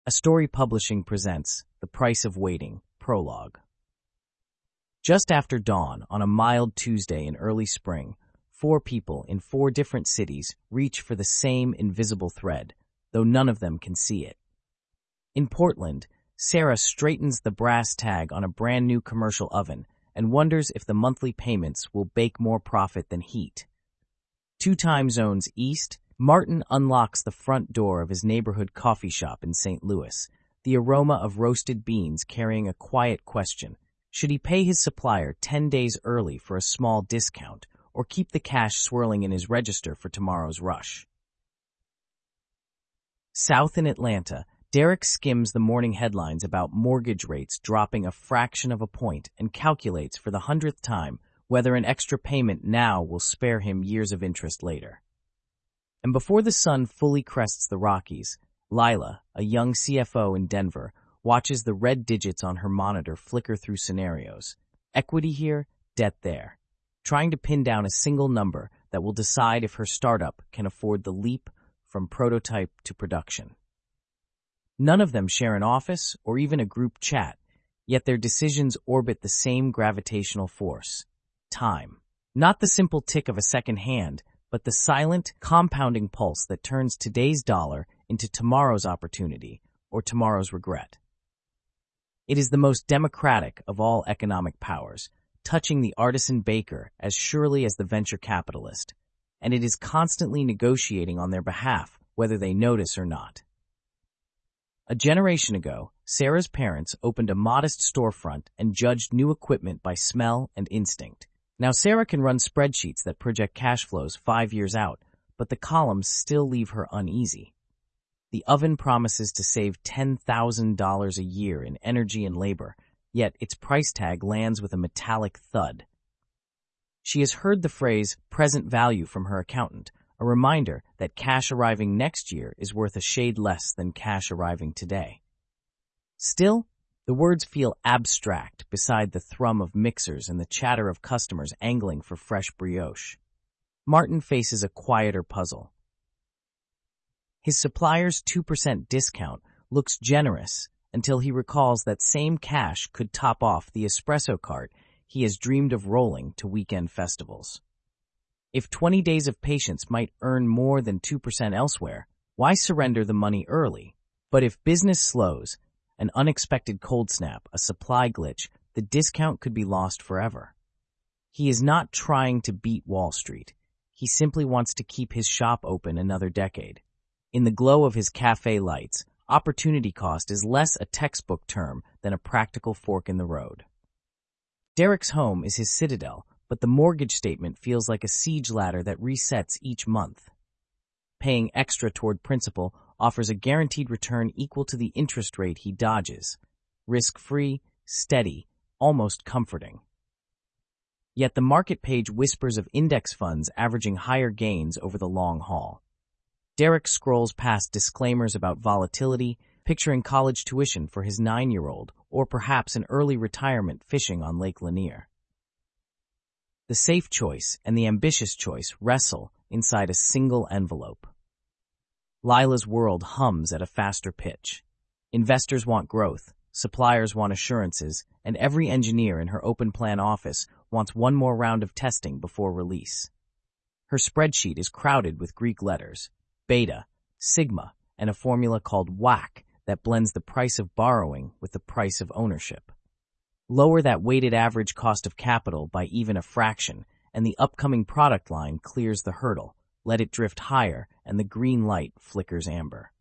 A Story Publishing presents The Price of Waiting, Prologue. Just after dawn on a mild Tuesday in early spring, 4 people in 4 different cities reach for the same invisible thread, though none of them can see it. In Portland, Sarah straightens the brass tag on a brand new commercial oven and wonders if the monthly payments will bake more profit than heat. 2 time zones east, Martin unlocks the front door of his neighborhood coffee shop in St. Louis, the aroma of roasted beans carrying a quiet question. Should he pay his supplier 10 days early for a small discount, or keep the cash swirling in his register for tomorrow's rush? South in Atlanta, Derek skims the morning headlines about mortgage rates dropping a fraction of a point and calculates for the 100th time whether an extra payment now will spare him years of interest later. And before the sun fully crests the Rockies, Lila, a young CFO in Denver, watches the red digits on her monitor flicker through scenarios. Equity here, debt there. Trying to pin down a single number that will decide if her startup can afford the leap from prototype to production. None of them share an office or even a group chat, yet their decisions orbit the same gravitational force: time. Not the simple tick of a second hand, but the silent, compounding pulse that turns today's dollar into tomorrow's opportunity or tomorrow's regret. It is the most democratic of all economic powers, touching the artisan baker as surely as the venture capitalist, and it is constantly negotiating on their behalf, whether they notice or not. A generation ago, Sarah's parents opened a modest storefront and judged new equipment by smell and instinct. Now Sarah can run spreadsheets that project cash flows 5 years out, but the columns still leave her uneasy. The oven promises to save $10,000 a year in energy and labor, yet its price tag lands with a metallic thud. She has heard the phrase present value from her accountant, a reminder that cash arriving next year is worth a shade less than cash arriving today. Still, the words feel abstract beside the thrum of mixers and the chatter of customers angling for fresh brioche. Martin faces a quieter puzzle. His supplier's 2% discount looks generous until he recalls that same cash could top off the espresso cart he has dreamed of rolling to weekend festivals. If 20 days of patience might earn more than 2% elsewhere, why surrender the money early? But if business slows, an unexpected cold snap, a supply glitch, the discount could be lost forever. He is not trying to beat Wall Street. He simply wants to keep his shop open another decade. In the glow of his cafe lights, opportunity cost is less a textbook term than a practical fork in the road. Derek's home is his citadel, but the mortgage statement feels like a siege ladder that resets each month. Paying extra toward principal offers a guaranteed return equal to the interest rate he dodges. Risk-free, steady, almost comforting. Yet the market page whispers of index funds averaging higher gains over the long haul. Derek scrolls past disclaimers about volatility, picturing college tuition for his 9-year-old, or perhaps an early retirement fishing on Lake Lanier. The safe choice and the ambitious choice wrestle inside a single envelope. Lila's world hums at a faster pitch. Investors want growth, suppliers want assurances, and every engineer in her open plan office wants one more round of testing before release. Her spreadsheet is crowded with Greek letters: beta, sigma, and a formula called WACC that blends the price of borrowing with the price of ownership. Lower that weighted average cost of capital by even a fraction, and the upcoming product line clears the hurdle. Let it drift higher, and the green light flickers amber.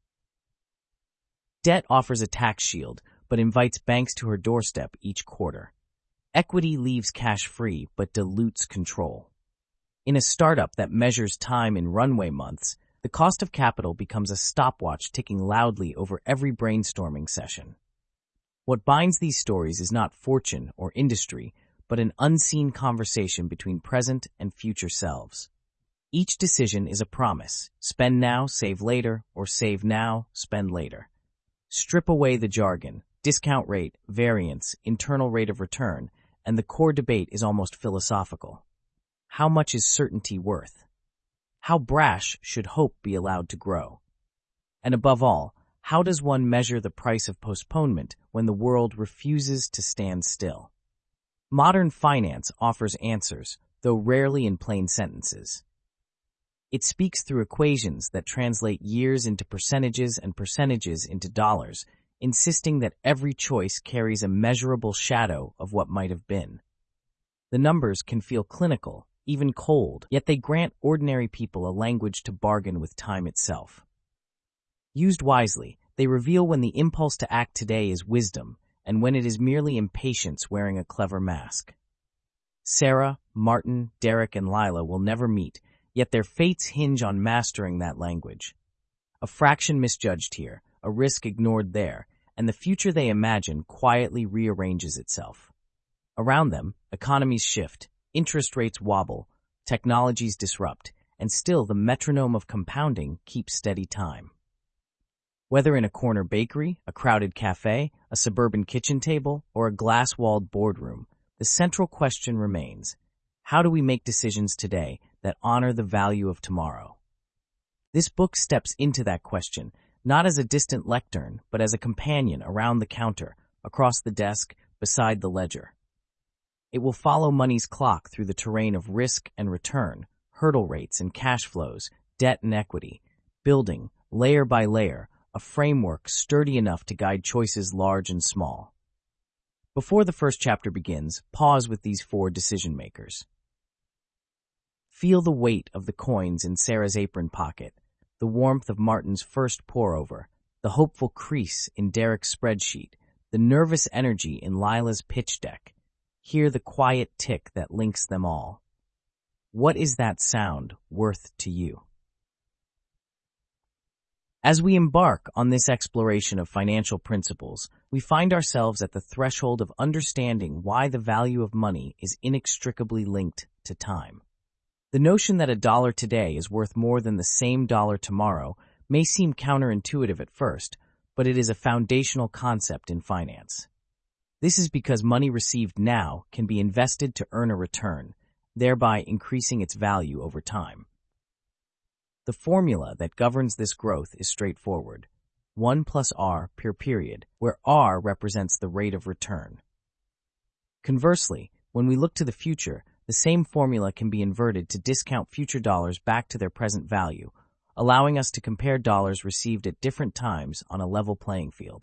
Debt offers a tax shield, but invites banks to her doorstep each quarter. Equity leaves cash free, but dilutes control. In a startup that measures time in runway months, the cost of capital becomes a stopwatch ticking loudly over every brainstorming session. What binds these stories is not fortune or industry, but an unseen conversation between present and future selves. Each decision is a promise: spend now, save later, or save now, spend later. Strip away the jargon, discount rate, variance, internal rate of return, and the core debate is almost philosophical. How much is certainty worth? How brash should hope be allowed to grow? And above all, How does one measure the price of postponement when the world refuses to stand still? Modern finance offers answers, though rarely in plain sentences. It speaks through equations that translate years into percentages and percentages into dollars, insisting that every choice carries a measurable shadow of what might have been. The numbers can feel clinical, even cold, yet they grant ordinary people a language to bargain with time itself. Used wisely, they reveal when the impulse to act today is wisdom, and when it is merely impatience wearing a clever mask. Sarah, Martin, Derek, and Lila will never meet, yet their fates hinge on mastering that language. A fraction misjudged here, a risk ignored there, and the future they imagine quietly rearranges itself. Around them, economies shift, interest rates wobble, technologies disrupt, and still the metronome of compounding keeps steady time. Whether in a corner bakery, a crowded cafe, a suburban kitchen table, or a glass-walled boardroom, the central question remains: how do we make decisions today that honor the value of tomorrow? This book steps into that question, not as a distant lectern, but as a companion around the counter, across the desk, beside the ledger. It will follow money's clock through the terrain of risk and return, hurdle rates and cash flows, debt and equity, building, layer by layer, a framework sturdy enough to guide choices large and small. Before the first chapter begins, pause with these 4 decision makers. Feel the weight of the coins in Sarah's apron pocket, the warmth of Martin's first pour-over, the hopeful crease in Derek's spreadsheet, the nervous energy in Lila's pitch deck. Hear the quiet tick that links them all. What is that sound worth to you? As we embark on this exploration of financial principles, we find ourselves at the threshold of understanding why the value of money is inextricably linked to time. The notion that $1 today is worth more than the same dollar tomorrow may seem counterintuitive at first, but it is a foundational concept in finance. This is because money received now can be invested to earn a return, thereby increasing its value over time. The formula that governs this growth is straightforward: 1 plus R per period, where R represents the rate of return. Conversely, when we look to the future, the same formula can be inverted to discount future dollars back to their present value, allowing us to compare dollars received at different times on a level playing field.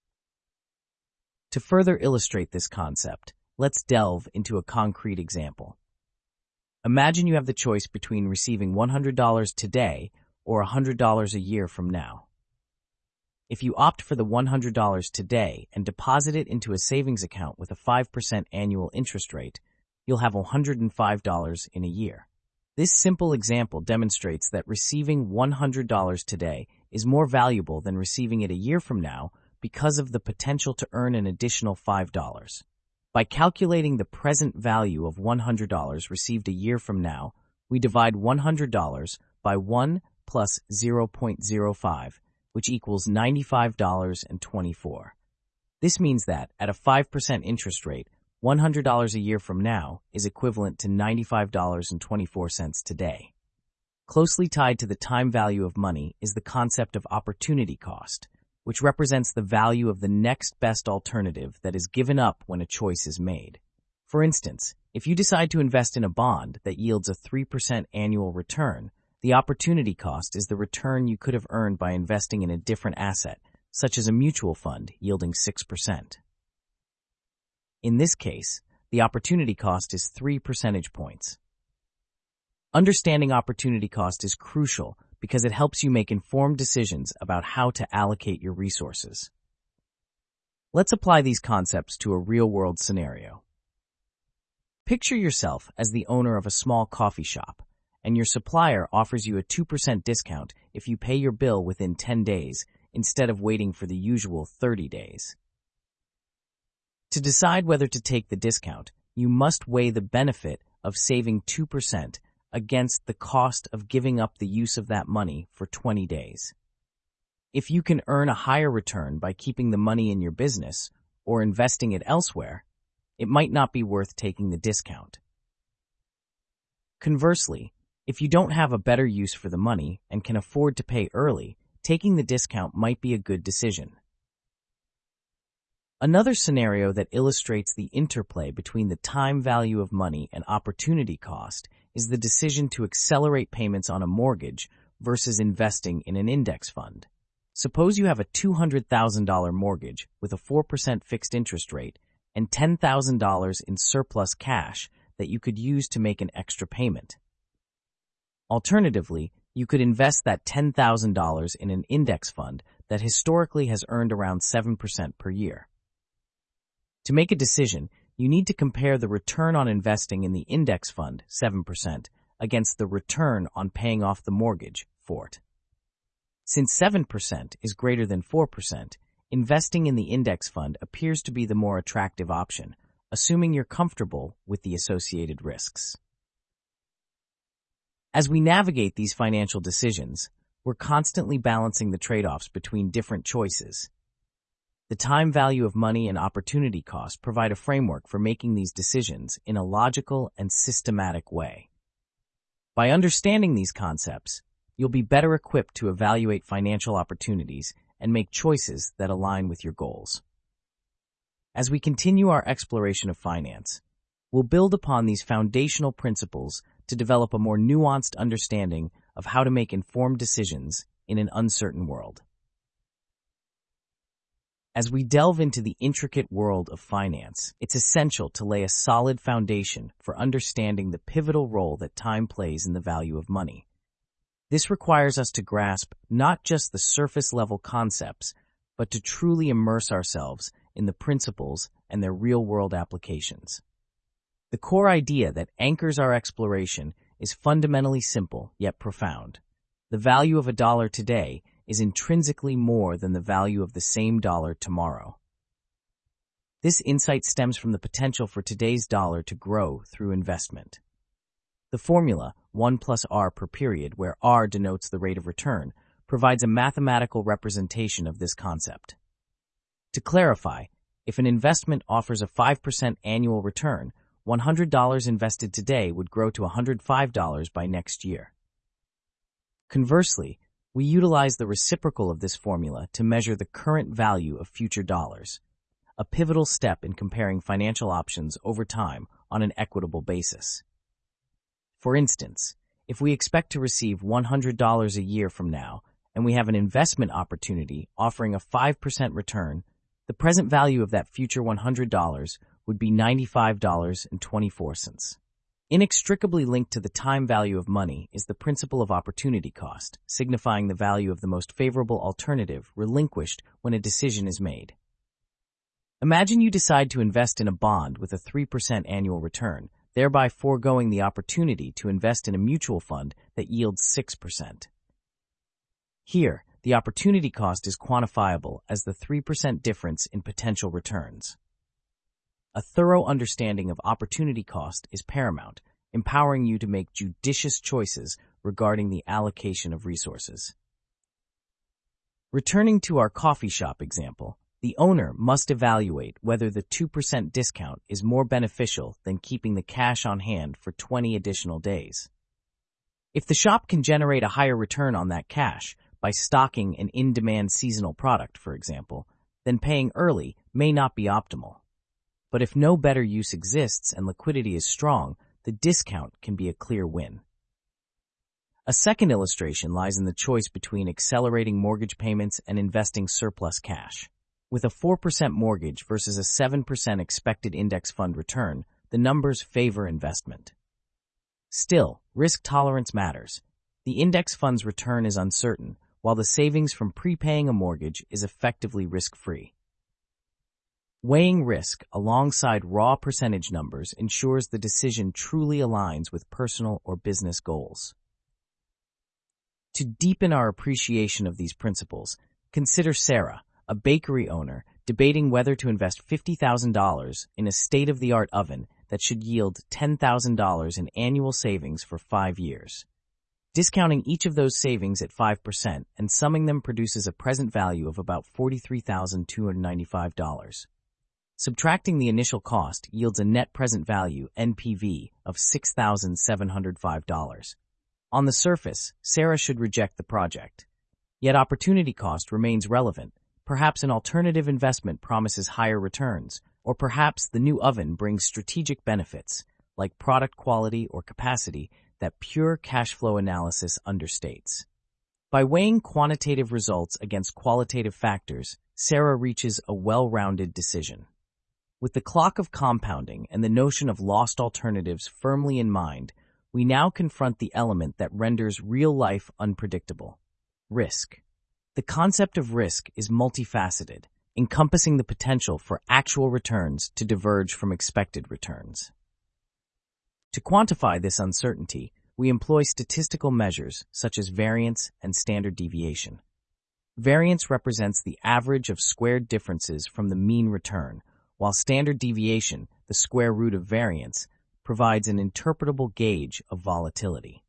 To further illustrate this concept, let's delve into a concrete example. Imagine you have the choice between receiving $100 today or $100 a year from now. If you opt for the $100 today and deposit it into a savings account with a 5% annual interest rate, you'll have $105 in a year. This simple example demonstrates that receiving $100 today is more valuable than receiving it a year from now because of the potential to earn an additional $5. By calculating the present value of $100 received a year from now, we divide $100 by 1 plus 0.05, which equals $95.24. This means that, at a 5% interest rate, $100 a year from now is equivalent to $95.24 today. Closely tied to the time value of money is the concept of opportunity cost, which represents the value of the next best alternative that is given up when a choice is made. For instance, if you decide to invest in a bond that yields a 3% annual return, the opportunity cost is the return you could have earned by investing in a different asset, such as a mutual fund yielding 6%. In this case, the opportunity cost is 3 percentage points. Understanding opportunity cost is crucial because it helps you make informed decisions about how to allocate your resources. Let's apply these concepts to a real-world scenario. Picture yourself as the owner of a small coffee shop, and your supplier offers you a 2% discount if you pay your bill within 10 days instead of waiting for the usual 30 days. To decide whether to take the discount, you must weigh the benefit of saving 2% against the cost of giving up the use of that money for 20 days. If you can earn a higher return by keeping the money in your business or investing it elsewhere, it might not be worth taking the discount. Conversely, if you don't have a better use for the money and can afford to pay early, taking the discount might be a good decision. Another scenario that illustrates the interplay between the time value of money and opportunity cost is the decision to accelerate payments on a mortgage versus investing in an index fund. Suppose you have a $200,000 mortgage with a 4% fixed interest rate and $10,000 in surplus cash that you could use to make an extra payment. Alternatively, you could invest that $10,000 in an index fund that historically has earned around 7% per year. To make a decision, you need to compare the return on investing in the index fund, 7%, against the return on paying off the mortgage, 4%. Since 7% is greater than 4%, investing in the index fund appears to be the more attractive option, assuming you're comfortable with the associated risks. As we navigate these financial decisions, we're constantly balancing the trade-offs between different choices. The time value of money and opportunity cost provide a framework for making these decisions in a logical and systematic way. By understanding these concepts, you'll be better equipped to evaluate financial opportunities and make choices that align with your goals. As we continue our exploration of finance, we'll build upon these foundational principles to develop a more nuanced understanding of how to make informed decisions in an uncertain world. As we delve into the intricate world of finance, it's essential to lay a solid foundation for understanding the pivotal role that time plays in the value of money. This requires us to grasp not just the surface-level concepts, but to truly immerse ourselves in the principles and their real-world applications. The core idea that anchors our exploration is fundamentally simple yet profound. The value of $1 today is intrinsically more than the value of the same dollar tomorrow. This insight stems from the potential for today's dollar to grow through investment. The formula, 1 plus R per period, where R denotes the rate of return, provides a mathematical representation of this concept. To clarify, if an investment offers a 5% annual return, $100 invested today would grow to $105 by next year. Conversely, we utilize the reciprocal of this formula to measure the current value of future dollars, a pivotal step in comparing financial options over time on an equitable basis. For instance, if we expect to receive $100 a year from now, and we have an investment opportunity offering a 5% return, the present value of that future $100 would be $95.24. Inextricably linked to the time value of money is the principle of opportunity cost, signifying the value of the most favorable alternative relinquished when a decision is made. Imagine you decide to invest in a bond with a 3% annual return, thereby foregoing the opportunity to invest in a mutual fund that yields 6%. Here, the opportunity cost is quantifiable as the 3% difference in potential returns. A thorough understanding of opportunity cost is paramount, empowering you to make judicious choices regarding the allocation of resources. Returning to our coffee shop example, the owner must evaluate whether the 2% discount is more beneficial than keeping the cash on hand for 20 additional days. If the shop can generate a higher return on that cash by stocking an in-demand seasonal product, for example, then paying early may not be optimal. But if no better use exists and liquidity is strong, the discount can be a clear win. A second illustration lies in the choice between accelerating mortgage payments and investing surplus cash. With a 4% mortgage versus a 7% expected index fund return, the numbers favor investment. Still, risk tolerance matters. The index fund's return is uncertain, while the savings from prepaying a mortgage is effectively risk-free. Weighing risk alongside raw percentage numbers ensures the decision truly aligns with personal or business goals. To deepen our appreciation of these principles, consider Sarah, a bakery owner, debating whether to invest $50,000 in a state-of-the-art oven that should yield $10,000 in annual savings for 5 years. Discounting each of those savings at 5% and summing them produces a present value of about $43,295. Subtracting the initial cost yields a net present value, NPV, of $6,705. On the surface, Sarah should reject the project. Yet opportunity cost remains relevant. Perhaps an alternative investment promises higher returns, or perhaps the new oven brings strategic benefits, like product quality or capacity, that pure cash flow analysis understates. By weighing quantitative results against qualitative factors, Sarah reaches a well-rounded decision. With the clock of compounding and the notion of lost alternatives firmly in mind, we now confront the element that renders real life unpredictable: risk. The concept of risk is multifaceted, encompassing the potential for actual returns to diverge from expected returns. To quantify this uncertainty, we employ statistical measures such as variance and standard deviation. Variance represents the average of squared differences from the mean return, while standard deviation, the square root of variance, provides an interpretable gauge of volatility.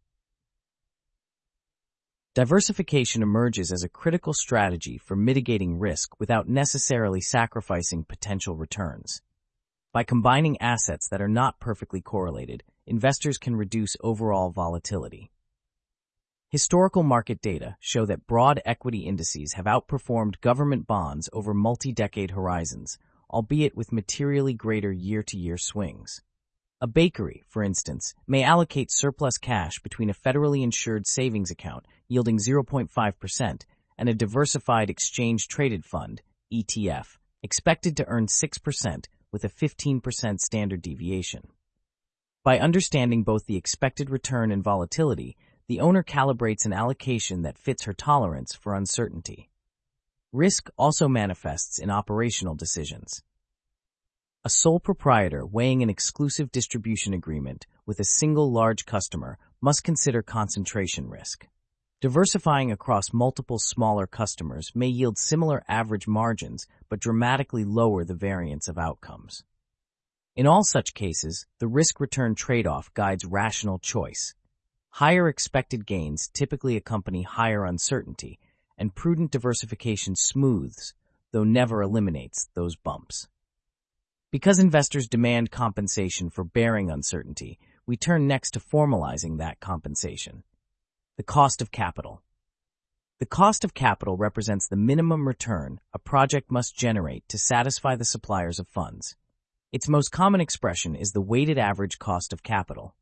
Diversification emerges as a critical strategy for mitigating risk without necessarily sacrificing potential returns. By combining assets that are not perfectly correlated, investors can reduce overall volatility. Historical market data show that broad equity indices have outperformed government bonds over multi-decade horizons, albeit with materially greater year-to-year swings. A bakery, for instance, may allocate surplus cash between a federally insured savings account yielding 0.5% and a diversified exchange-traded fund, ETF, expected to earn 6% with a 15% standard deviation. By understanding both the expected return and volatility, the owner calibrates an allocation that fits her tolerance for uncertainty. Risk also manifests in operational decisions. A sole proprietor weighing an exclusive distribution agreement with a single large customer must consider concentration risk. Diversifying across multiple smaller customers may yield similar average margins but dramatically lower the variance of outcomes. In all such cases, the risk-return trade-off guides rational choice. Higher expected gains typically accompany higher uncertainty, and prudent diversification smooths, though never eliminates, those bumps. Because investors demand compensation for bearing uncertainty, we turn next to formalizing that compensation. The cost of capital. The cost of capital represents the minimum return a project must generate to satisfy the suppliers of funds. Its most common expression is the weighted average cost of capital.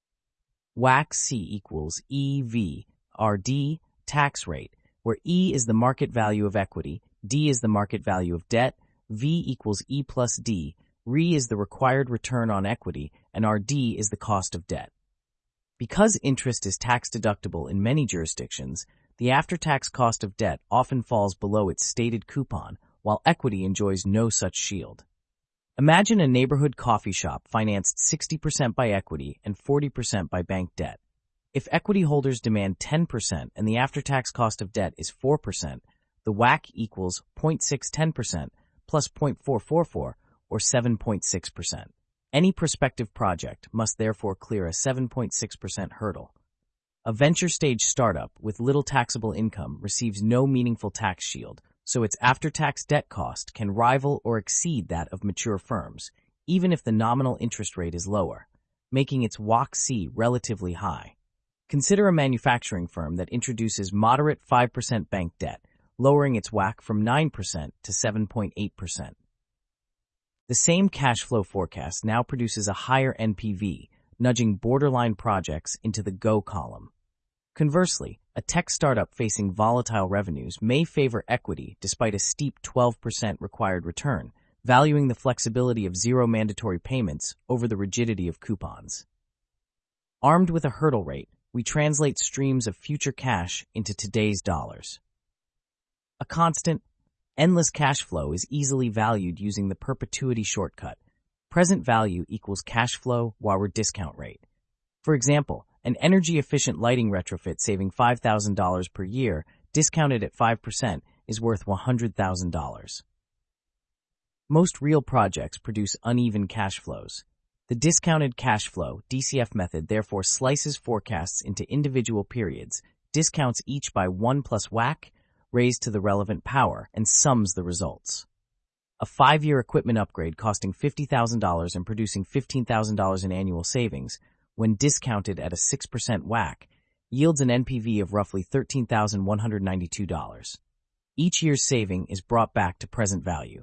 WACC equals EV, RD, tax rate, where E is the market value of equity, D is the market value of debt, V equals E plus D, RE is the required return on equity, and RD is the cost of debt. Because interest is tax-deductible in many jurisdictions, the after-tax cost of debt often falls below its stated coupon, while equity enjoys no such shield. Imagine a neighborhood coffee shop financed 60% by equity and 40% by bank debt. If equity holders demand 10% and the after-tax cost of debt is 4%, the WACC equals 0.610% plus 0.444, or 7.6%. Any prospective project must therefore clear a 7.6% hurdle. A venture-stage startup with little taxable income receives no meaningful tax shield, so its after-tax debt cost can rival or exceed that of mature firms, even if the nominal interest rate is lower, making its WACC relatively high. Consider a manufacturing firm that introduces moderate 5% bank debt, lowering its WACC from 9% to 7.8%. The same cash flow forecast now produces a higher NPV, nudging borderline projects into the go column. Conversely, a tech startup facing volatile revenues may favor equity despite a steep 12% required return, valuing the flexibility of zero mandatory payments over the rigidity of coupons. Armed with a hurdle rate, we translate streams of future cash into today's dollars. A constant, endless cash flow is easily valued using the perpetuity shortcut. Present value equals cash flow over discount rate. For example, an energy-efficient lighting retrofit saving $5,000 per year, discounted at 5%, is worth $100,000. Most real projects produce uneven cash flows. The discounted cash flow (DCF) method therefore slices forecasts into individual periods, discounts each by 1 plus WACC, raised to the relevant power, and sums the results. A 5-year equipment upgrade costing $50,000 and producing $15,000 in annual savings, when discounted at a 6% WACC, yields an NPV of roughly $13,192. Each year's saving is brought back to present value.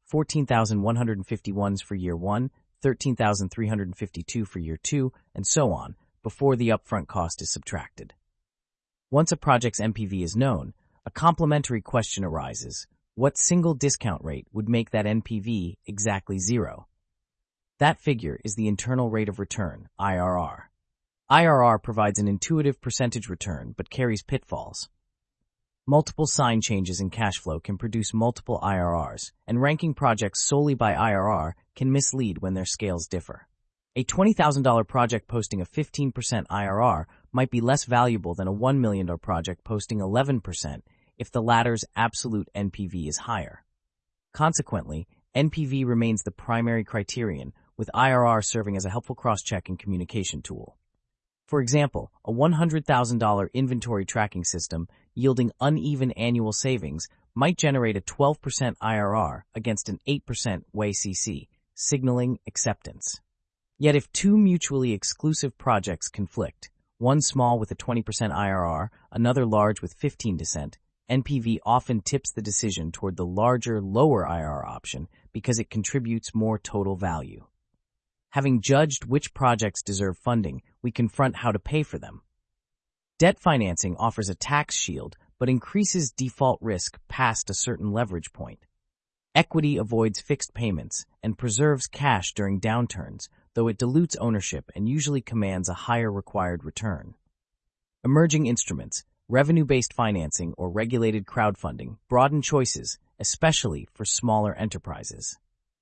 14,151 for year 1, 13,352 for year 2, and so on, before the upfront cost is subtracted. Once a project's NPV is known, a complementary question arises. What single discount rate would make that NPV exactly zero? That figure is the internal rate of return, IRR. IRR provides an intuitive percentage return but carries pitfalls. Multiple sign changes in cash flow can produce multiple IRRs, and ranking projects solely by IRR can mislead when their scales differ. A $20,000 project posting a 15% IRR might be less valuable than a $1 million project posting 11% if the latter's absolute NPV is higher. Consequently, NPV remains the primary criterion, with IRR serving as a helpful cross-check and communication tool. For example, a $100,000 inventory tracking system yielding uneven annual savings might generate a 12% IRR against an 8% WACC, signaling acceptance. Yet if two mutually exclusive projects conflict, one small with a 20% IRR, another large with 15%, NPV often tips the decision toward the larger, lower IRR option because it contributes more total value. Having judged which projects deserve funding, we confront how to pay for them. Debt financing offers a tax shield but increases default risk past a certain leverage point. Equity avoids fixed payments and preserves cash during downturns, though it dilutes ownership and usually commands a higher required return. Emerging instruments, revenue-based financing, or regulated crowdfunding broaden choices, especially for smaller enterprises.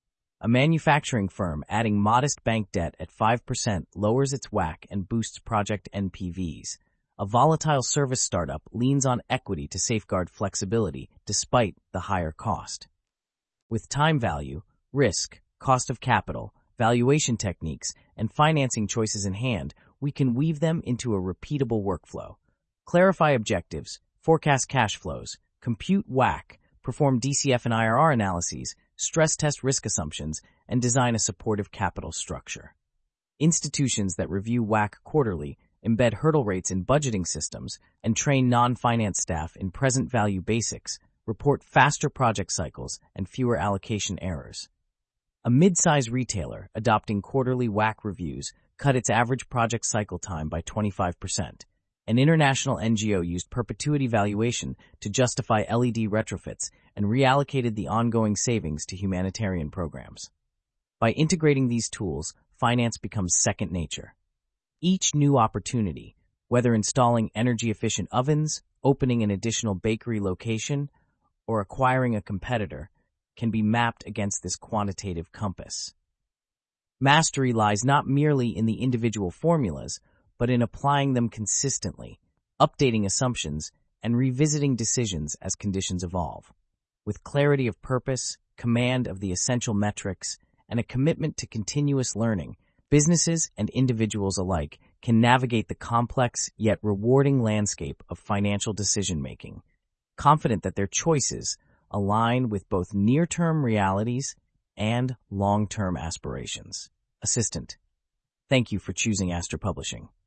A manufacturing firm adding modest bank debt at 5% lowers its WACC and boosts project NPVs. A volatile service startup leans on equity to safeguard flexibility despite the higher cost. With time value, risk, cost of capital, valuation techniques, and financing choices in hand, we can weave them into a repeatable workflow. Clarify objectives, forecast cash flows, compute WACC, perform DCF and IRR analyses, stress test risk assumptions, and design a supportive capital structure. Institutions that review WACC quarterly, embed hurdle rates in budgeting systems, and train non-finance staff in present value basics report faster project cycles and fewer allocation errors. A mid-size retailer adopting quarterly WACC reviews cut its average project cycle time by 25%. An international NGO used perpetuity valuation to justify LED retrofits and reallocated the ongoing savings to humanitarian programs. By integrating these tools, finance becomes second nature. Each new opportunity, whether installing energy-efficient ovens, opening an additional bakery location, or acquiring a competitor, can be mapped against this quantitative compass. Mastery lies not merely in the individual formulas, but in applying them consistently, updating assumptions, and revisiting decisions as conditions evolve. With clarity of purpose, command of the essential metrics, and a commitment to continuous learning, businesses and individuals alike can navigate the complex yet rewarding landscape of financial decision-making, confident that their choices align with both near-term realities and long-term aspirations. Assistant, thank you for choosing Astor Publishing.